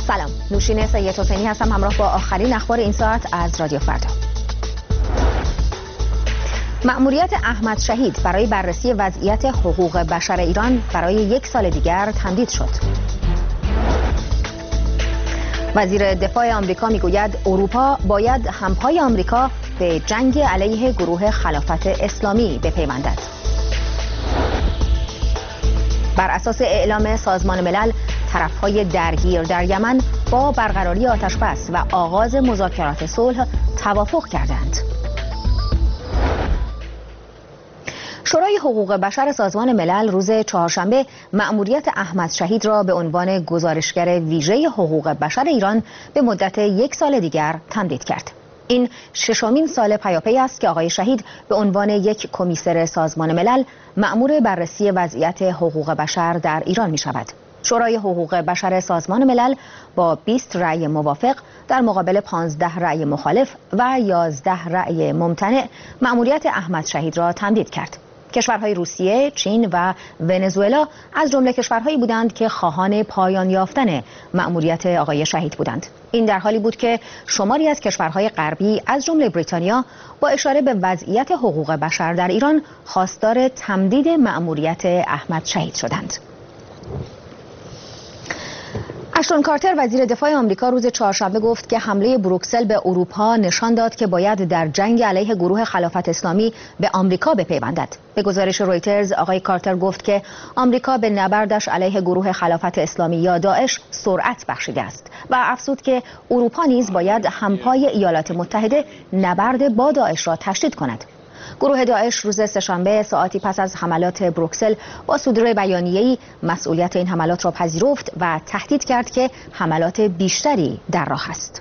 سلام، نوشین سید حسینی هستم همراه با آخرین اخبار این ساعت از رادیو فردا. مأموریت احمد شهید برای بررسی وضعیت حقوق بشر ایران برای 1 سال دیگر تمدید شد. وزیر دفاع آمریکا میگوید اروپا باید همپای آمریکا به جنگ علیه گروه خلافت اسلامی بپیوندد. بر اساس اعلام سازمان ملل، طرف‌های درگیر در یمن با برقراری آتش‌بس و آغاز مذاکرات صلح توافق کردند. شورای حقوق بشر سازمان ملل روز چهارشنبه مأموریت احمد شهید را به عنوان گزارشگر ویژه حقوق بشر ایران به مدت 1 سال دیگر تمدید کرد. این 6مین سال پیاپی است که آقای شهید به عنوان یک کمیسر سازمان ملل مأمور بررسی وضعیت حقوق بشر در ایران می شود. شورای حقوق بشر سازمان ملل با 20 رأی موافق در مقابل 15 رأی مخالف و 11 رأی ممتنع مأموریت احمد شهید را تمدید کرد. کشورهای روسیه، چین و ونزوئلا از جمله کشورهایی بودند که خواهان پایان یافتن مأموریت آقای شهید بودند. این در حالی بود که شماری از کشورهای غربی از جمله بریتانیا با اشاره به وضعیت حقوق بشر در ایران خواستار تمدید مأموریت احمد شهید شدند. اشتون کارتر وزیر دفاع آمریکا روز چهارشنبه گفت که حمله بروکسل به اروپا نشان داد که باید در جنگ علیه گروه خلافت اسلامی به آمریکا بپیوندد. به گزارش رویترز آقای کارتر گفت که آمریکا به نبردش علیه گروه خلافت اسلامی یا داعش سرعت بخشیده است و افزود که اروپا نیز باید همپای ایالات متحده نبرد با داعش را تشدید کند. گروه داعش روز سه‌شنبه ساعتی پس از حملات بروکسل با صدور بیانیه‌ای مسئولیت این حملات را پذیرفت و تهدید کرد که حملات بیشتری در راه است.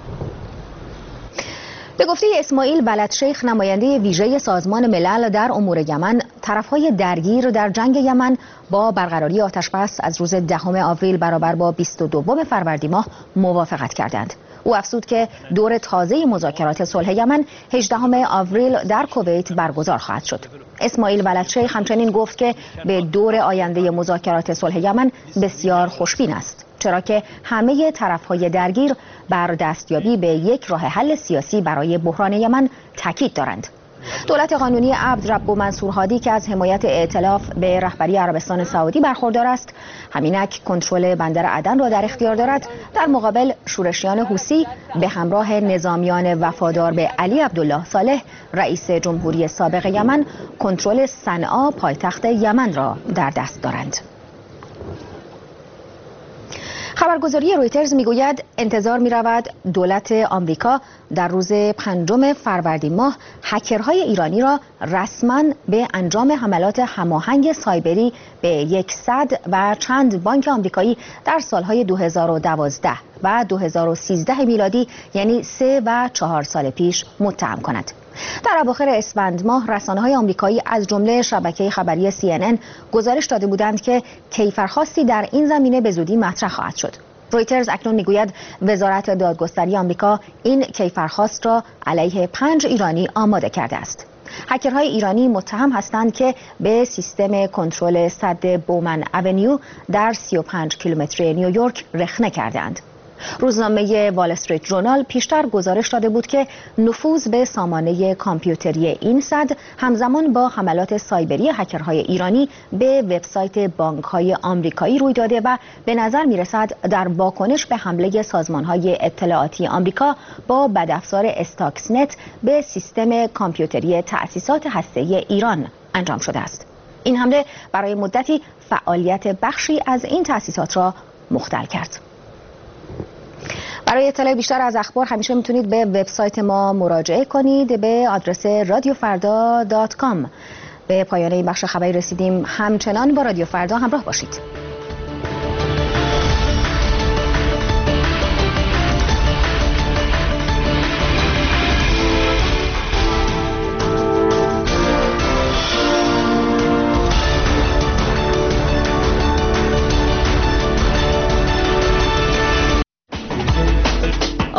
به گفته اسماعیل بلدشیخ نماینده ویژه سازمان ملل در امور یمن، طرفهای درگیر در جنگ یمن با برقراری آتش‌بس از روز 10 آوریل برابر با 22 فروردین ماه موافقت کردند. او افزود که دور تازه مذاکرات صلح یمن 18 آوریل در کویت برگزار خواهد شد. اسماعیل بلدشیخ همچنین گفت که به دور آینده مذاکرات صلح یمن بسیار خوشبین است، چرا که همه طرفهای درگیر بر دستیابی به یک راه حل سیاسی برای بحران یمن تاکید دارند. دولت قانونی عبدربو منصور هادی که از حمایت ائتلاف به رهبری عربستان سعودی برخوردار است، همینک کنترل بندر عدن را در اختیار دارد. در مقابل شورشیان حوثی به همراه نظامیان وفادار به علی عبدالله صالح رئیس جمهوری سابق یمن کنترل صنعا پایتخت یمن را در دست دارند. خبرگزاری رویترز میگوید انتظار می‌رود دولت آمریکا در روز 5 فروردین ماه هکرهای ایرانی را رسما به انجام حملات هماهنگ سایبری به 100 و چند بانک آمریکایی در سالهای 2012 و 2013 میلادی، یعنی 3 و 4 سال پیش متهم کند. در اواخر اسفند ماه رسانه‌های آمریکایی از جمله شبکه خبری CNN گزارش داده بودند که کیفرخواستی در این زمینه به زودی مطرح خواهد شد. رویترز اکنون میگوید وزارت دادگستری آمریکا این کیفرخواست را علیه 5 ایرانی آماده کرده است. هکرهای ایرانی متهم هستند که به سیستم کنترل سد بومن اونیو در 35 کیلومتری نیویورک رخنه کردند. روزنامه وال استریت ژورنال پیشتر گزارش داده بود که نفوذ به سامانه کامپیوتری این سد همزمان با حملات سایبری هکرهای ایرانی به وبسایت بانک‌های آمریکایی روی داده و به نظر می‌رسد در واکنش به حمله سازمان‌های اطلاعاتی آمریکا با بدافزار استاکسنت به سیستم کامپیوتری تأسیسات هسته‌ای ایران انجام شده است. این حمله برای مدتی فعالیت بخشی از این تأسیسات را مختل کرد. برای اطلاع بیشتر از اخبار همیشه میتونید به وبسایت ما مراجعه کنید به آدرس radiofarda.com. به پایان این بخش خبری رسیدیم. همچنان با رادیو فردا همراه باشید.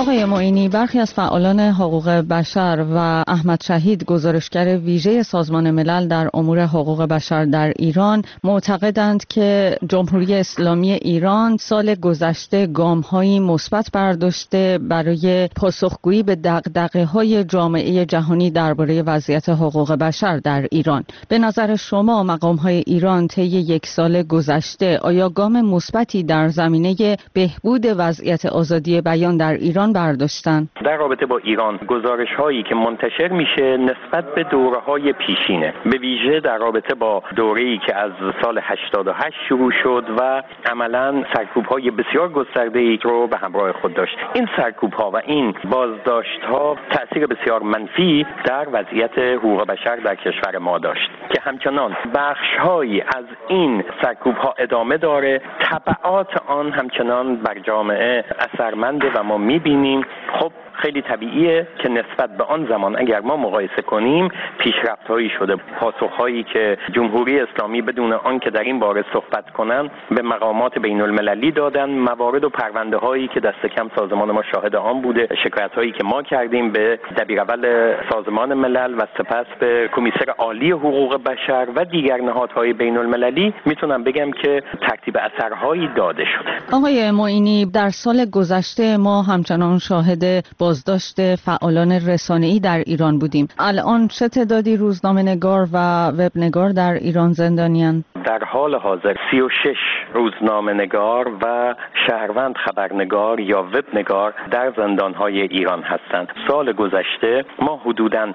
آقای معینی، برخی از فعالان حقوق بشر و احمد شهید گزارشگر ویژه سازمان ملل در امور حقوق بشر در ایران معتقدند که جمهوری اسلامی ایران سال گذشته گام‌هایی مثبت برداشته برای پاسخگویی به دغدغه‌های جامعه جهانی درباره وضعیت حقوق بشر در ایران. به نظر شما مقام‌های ایران طی یک سال گذشته آیا گام مثبتی در زمینه بهبود وضعیت آزادی بیان در ایران برداشتن؟ در رابطه با ایران گزارش هایی که منتشر میشه نسبت به دوره های پیشینه، به ویژه در رابطه با دوره‌ای که از سال 88 شروع شد و عملاً سرکوب های بسیار گسترده ای رو به همراه خود داشت. این سرکوب ها و این بازداشت ها تأثیر بسیار منفی در وضعیت حقوق بشر در کشور ما داشت که همچنان بخش هایی از این سرکوب ها ادامه داره. تبعات آن همچنان بر جامعه اثرمنده و ما می‌بینیم. خب خیلی طبیعیه که نسبت به آن زمان اگر ما مقایسه کنیم پیشرفت‌هایی شده. پاسخ‌هایی که جمهوری اسلامی بدون آنکه در این باره صحبت کنن به مقامات بین‌المللی دادن، موارد و پرونده‌هایی که دست کم سازمان ما شاهد آن بوده، شکایت‌هایی که ما کردیم به دبیراول سازمان ملل و سپس به کمیسر عالی حقوق بشر و دیگر نهادهای بین‌المللی، میتونم بگم که ترتیب اثرهایی داده شده. آقای معینی، در سال گذشته ما همچنان شاهد بازداشت فعالان رسانه‌ای در ایران بودیم. الان چه تعدادی روزنامه‌نگار و وبنگار در ایران زندانیان؟ در حال حاضر 36 روزنامه‌نگار و شهروند خبرنگار یا وبنگار در زندان‌های ایران هستند. سال گذشته ما حدوداً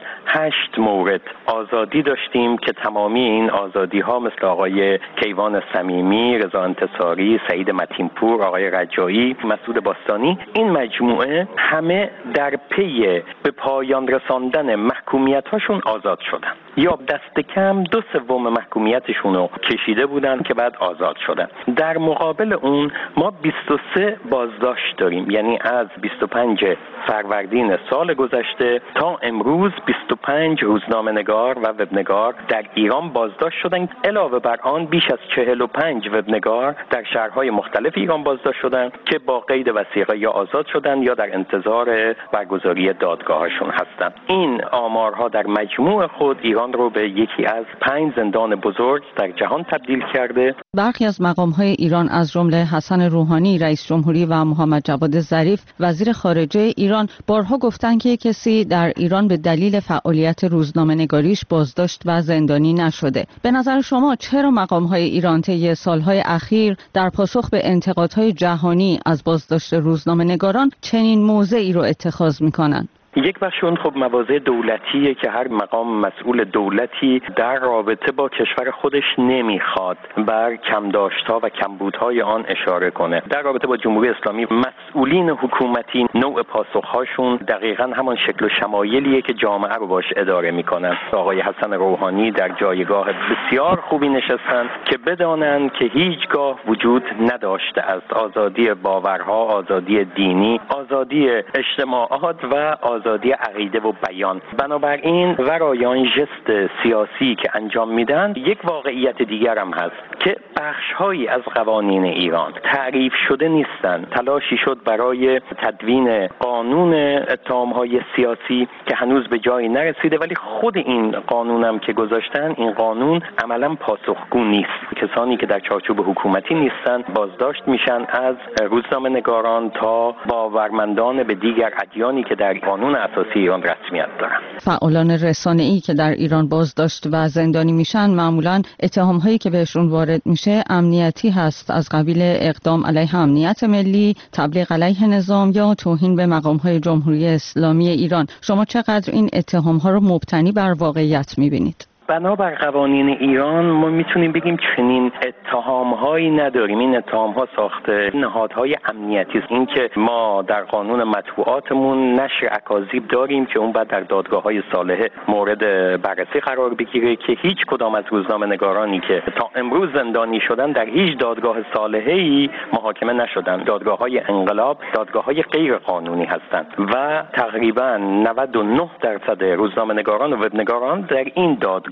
8 مورد آزادی داشتیم که تمامی این آزادی‌ها مثل آقای کیوان صمیمی، رضا انتصاری، سعید متینپور، آقای رجایی، مسعود باستانی، این مجموعه همه در پی به پایان رساندن محکومیت‌هاشون آزاد شدن یا دست کم 2/3 محکومیتشون رو کشیده بودن که بعد آزاد شدن. در مقابل اون ما 23 بازداشت داریم، یعنی از 25 فروردین سال گذشته تا امروز 25 روزنامه‌نگار و وبنگار در ایران بازداشت شدن. علاوه بر آن بیش از 45 وبنگار در شهرهای مختلف ایران بازداشت شدن که با قید وثیقه یا آزاد شدن یا در انتظار برگزاری دادگاهشون هستند. این آمارها در مجموع خود ایران رو به یکی از 5 زندان بزرگ در جهان تبدیل کرده. برخی از مقام‌های ایران از جمله حسن روحانی رئیس جمهوری و محمد جواد ظریف وزیر خارجه ایران بارها گفتند که کسی در ایران به دلیل فعالیت روزنامه‌نگاریش بازداشت و زندانی نشده. به نظر شما چرا مقام‌های ایران طی سال‌های اخیر در پاسخ به انتقادهای جهانی از بازداشت روزنامه‌نگاران چنین موضعی رو اتخاذ می‌کنند؟ یک بخش اون خب مواضع دولتیه که هر مقام مسئول دولتی در رابطه با کشور خودش نمیخواد بر کمداشت‌ها و کمبودهای آن اشاره کنه. در رابطه با جمهوری اسلامی مسئولین حکومتی نوع پاسخ‌هاشون دقیقاً همان شکل و شمایلیه که جامعه رو باش اداره میکنن. آقای حسن روحانی در جایگاه بسیار خوبی نشستن که بدانند که هیچگاه وجود نداشته است آزادی باورها، آزادی دینی، آزادی اجتماعات و آزادی عقیده و بیان. بنابراین ورای آن ژست سیاسی که انجام میدن یک واقعیت دیگر هم هست که بخش‌هایی از قوانین ایران تعریف شده نیستن. تلاشی شد برای تدوین قانون اتهام‌های سیاسی که هنوز به جایی نرسیده، ولی خود این قانون هم که گذاشتن، این قانون عملاً پاسخگو نیست. کسانی که در چارچوب حکومتی نیستن بازداشت میشن، از روزنامه‌نگاران تا باورمندان به دیگر ادیانی که در قانون اساسی ایران رسمیت دارن. فعالان رسانه‌ای که در ایران بازداشت و زندانی میشن معمولاً اتهام‌هایی که بهشون وارد میشه امنیتی هست، از قبیل اقدام علیه امنیت ملی، تبلیغ علیه نظام یا توهین به مقام‌های جمهوری اسلامی ایران. شما چقدر این اتهام‌ها رو مبتنی بر واقعیت می‌بینید؟ بنابر قوانین ایران ما میتونیم بگیم چنین اتهام‌هایی نداریم. این اتهام‌ها ساخته نهادهای امنیتی است. این که ما در قانون مطبوعاتمون نشر اکاذیب داریم که اون بعد در دادگاه‌های صالحه مورد بررسی قرار بگیره که هیچ کدام از روزنامه‌نگارانی که تا امروز زندانی شدن در هیچ دادگاه صالحه‌ای محاکمه نشدن. دادگاه‌های انقلاب دادگاه‌های غیر قانونی هستند و تقریباً 99% روزنامه‌نگاران و وبنگاران در این دادگاه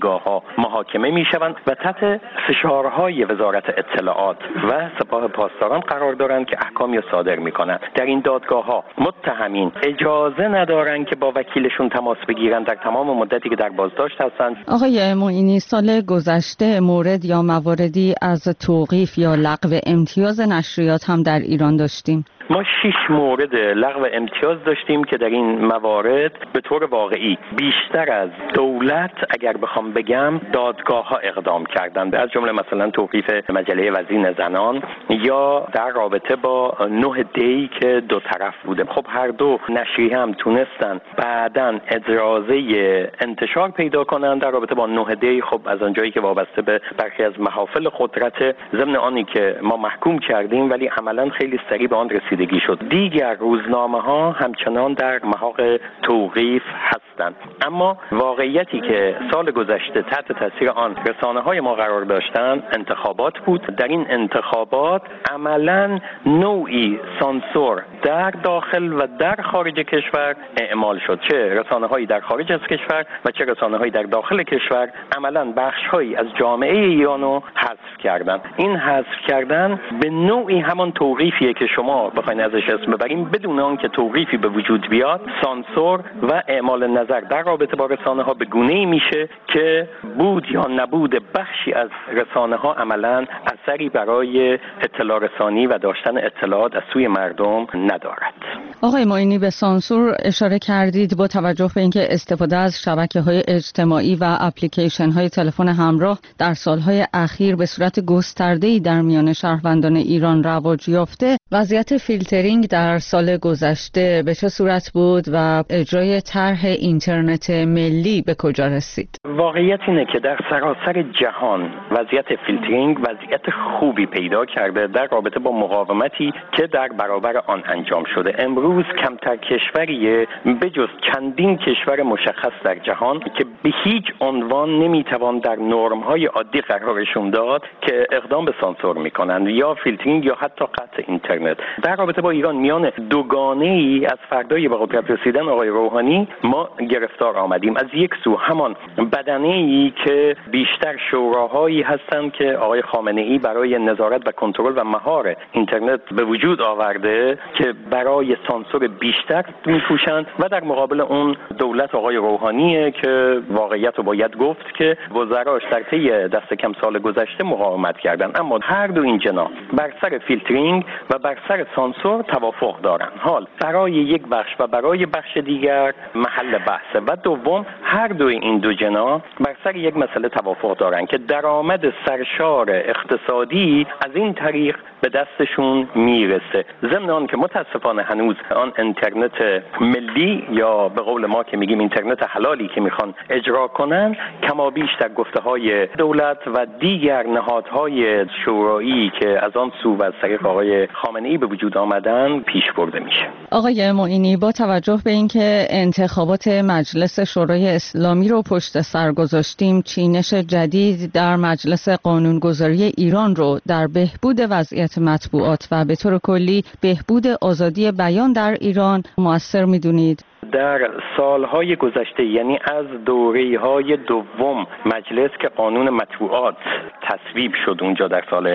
دادگاه‌ها محاکمه می‌شوند و تحت فشارهای وزارت اطلاعات و سپاه پاسداران قرار دارند که احکامی صادر می‌کنند. در این دادگاه‌ها متهمین اجازه ندارند که با وکیلشون تماس بگیرند در تمام مدتی که در بازداشت هستند. آقای معینی، سال گذشته مورد یا مواردی از توقیف یا لغو امتیاز نشریات هم در ایران داشتیم. ما 6 مورد لغو امتیاز داشتیم که در این موارد به طور واقعی بیشتر از دولت اگر بخوام بگم دادگاه‌ها اقدام کردند، از جمله مثلا توقیف مجله وزین زنان یا در رابطه با 9 دی که دو طرف بوده. خب هر دو نشریه هم تونستن بعداً اجازه انتشار پیدا کنند در رابطه با 9 دی. خب از آنجایی که وابسته به برخی از محافل قدرت ضمن آنی که ما محکوم کردیم، ولی عملاً خیلی سریع به آن رسیدگی شد. دیگر روزنامه‌ها همچنان در محاق توقیف هستند. اما واقعیتی که سال گذشته تحت تاثیر آن رسانه‌های ما قرار داشتند انتخابات بود. در این انتخابات عملاً نوعی سانسور در داخل و در خارج کشور اعمال شد، چه رسانه‌هایی در خارج از کشور و چه رسانه‌هایی در داخل کشور. عملاً بخش‌هایی از جامعه ایرانو حذف کردند. این حذف کردن به نوعی همان توقیفیه که شما بخواید ازش اسم ببریم بدون آن که توقیفی به وجود بیاد. سانسور و اعمال نظر در رابطه با رسانه‌ها به گونه‌ای میشه که بود یا نبود بخشی از رسانه‌ها عملاً اثری برای اطلاع رسانی و داشتن اطلاعات از سوی مردم ندارد. آقای معینی، به سانسور اشاره کردید. با توجه به اینکه استفاده از شبکه‌های اجتماعی و اپلیکیشن‌های تلفن همراه در سال‌های اخیر به صورت گسترده‌ای در میان شهروندان ایران رواج یافته، وضعیت فیلترینگ در سال گذشته به چه صورت بود و اجرای طرح اینترنت ملی به کجا رسید؟ واقعیت اینه که در سراسر جهان وضعیت فیلترینگ وضعیت خوبی پیدا کرده در رابطه با مقاومتی که در برابر آن انجام شده. امروز کمتر کشوریه بجز چندین کشور مشخص در جهان که به هیچ عنوان نمیتوان در نرم‌های عادی قرارشون داد که اقدام به سانسور میکنند یا فیلترینگ یا حتی قطع اینترنت. در رابطه با ایران میان دوگانه‌ای از فردای به قدرت رسیدن آقای روحانی ما گرفتار آمدیم. از یک سو همان بدنه‌ای که بیشتر شوراهایی هستند که آقای خامنه‌ای برای نظارت و کنترل و مهار اینترنت به وجود آورده که برای سانسور بیشتر می‌کوشند و در مقابل اون دولت آقای روحانیه که واقعیت رو باید گفت که وزراش در طی دست کم سال گذشته مقاومت کردند. اما هر دو این جناح بر سر فیلترینگ و بر سر سانسور توافق دارند. حال برای یک بخش و برای بخش دیگر محل بحثه. و دوم، هر دو این دو جناح بر سر یک مسئله توافق دارند که درآمد سرشار اقتصادی از این طریق به دستشون میرسه. ضمن آن که متاسفانه هنوز آن اینترنت ملی یا به قول ما که میگیم اینترنت حلالی که میخوان اجرا کنن کما بیش در گفته‌های دولت و دیگر نهادهای شورایی که از آن سو و از طریق آقای خامنه‌ای به وجود آمدن پیش برده میشه. آقای معینی، با توجه به اینکه انتخابات مجلس شورای اسلامی رو پشت سر گذاشتیم، چینش جدید در مجلس قانونگذاری ایران رو در بهبود وضعیت مطبوعات و به طور کلی بهبود آزادی بیان در ایران مؤثر می‌دونید؟ در سالهای گذشته، یعنی از دوره‌های دوم مجلس که قانون مطبوعات تصویب شد اونجا در سال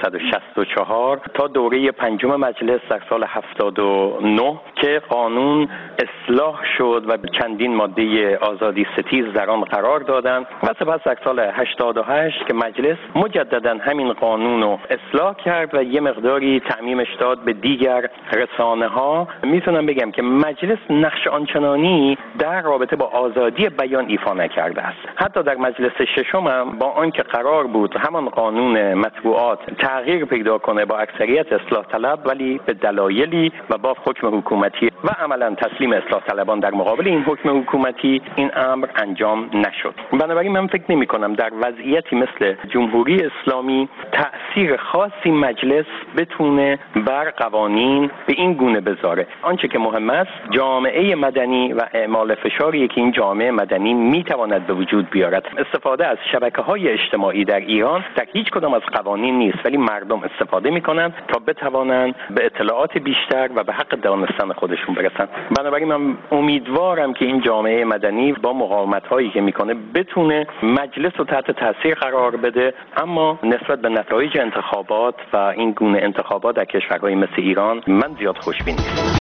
1164 تا دوره پنجم مجلس در سال 79 که قانون اصلاح شد و چندین ماده آزادی ستیز در آن قرار دادند و سپس در سال 88 که مجلس مجددا همین قانون رو اصلاح کرد و یه مقداری تعمیمش داد به دیگر رسانه‌ها. میتونم بگم که مجلس نقش آنچنانی در رابطه با آزادی بیان ایفا نکرده است. حتی در مجلس ششم هم با آنکه قرار بود همان قانون مطبوعات تغییر پیدا کنه با اکثریت اصلاح طلب، ولی به دلایلی و با حکم حکومتی و عملا تسلیم اصلاح طلبان در مقابل این حکم حکومتی این امر انجام نشد. بنابراین من فکر نمی کنم در وضعیتی مثل جمهوری اسلامی تأثیر خاصی مجلس بتونه بر قوانین به این گونه بذاره. آنچه که مهم است جامعه مدنی و اعمال فشاری که این جامعه مدنی میتواند به وجود بیارد. استفاده از شبکه‌های اجتماعی در ایران در هیچ کدام از قوانین نیست، ولی مردم استفاده میکنند تا بتوانند به اطلاعات بیشتر و به حق دانستن خودشون برسن. بنابراین من امیدوارم که این جامعه مدنی با مقاومت‌هایی که میکنه بتونه مجلس رو تحت تاثیر قرار بده، اما نسبت به نتایج انتخابات و این گونه انتخابات در کشورهای مثل ایران من زیاد خوشبین نیستم.